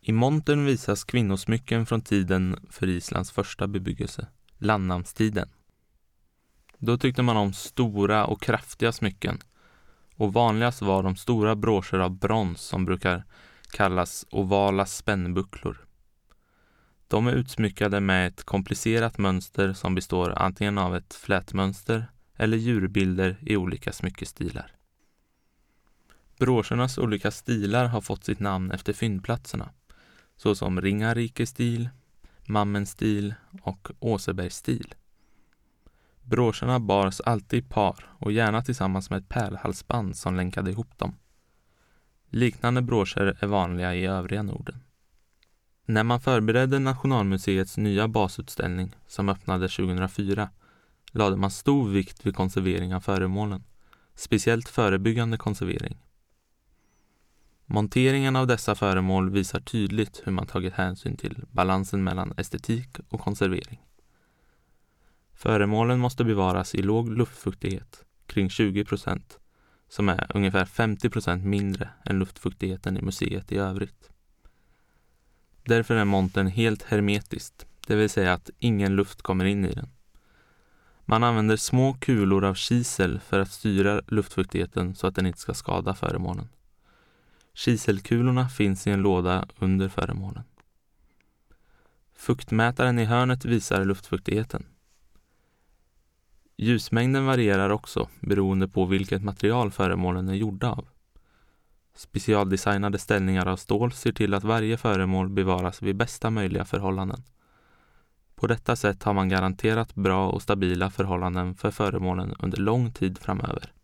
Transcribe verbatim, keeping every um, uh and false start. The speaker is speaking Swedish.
I montern visas kvinnosmycken från tiden för Islands första bebyggelse, landnamnstiden. Då tyckte man om stora och kraftiga smycken, och vanligast var de stora broscher av brons som brukar kallas ovala spännbucklor. De är utsmyckade med ett komplicerat mönster som består antingen av ett flätmönster eller djurbilder i olika smyckestilar. Broschernas olika stilar har fått sitt namn efter fyndplatserna, såsom Ringarike-stil, Mammen-stil och Åseberg-stil. Broscherna bars alltid i par och gärna tillsammans med ett pärlhalsband som länkade ihop dem. Liknande broscher är vanliga i övriga Norden. När man förberedde Nationalmuseets nya basutställning som öppnade tjugohundrafyra lade man stor vikt vid konservering av föremålen, speciellt förebyggande konservering. Monteringen av dessa föremål visar tydligt hur man tagit hänsyn till balansen mellan estetik och konservering. Föremålen måste bevaras i låg luftfuktighet, kring tjugo procent, som är ungefär femtio procent mindre än luftfuktigheten i museet i övrigt. Därför är montern helt hermetiskt, det vill säga att ingen luft kommer in i den. Man använder små kulor av kisel för att styra luftfuktigheten så att den inte ska skada föremålen. Kiselkulorna finns i en låda under föremålen. Fuktmätaren i hörnet visar luftfuktigheten. Ljusmängden varierar också beroende på vilket material föremålen är gjorda av. Specialdesignade ställningar av stål ser till att varje föremål bevaras vid bästa möjliga förhållanden. På detta sätt har man garanterat bra och stabila förhållanden för föremålen under lång tid framöver.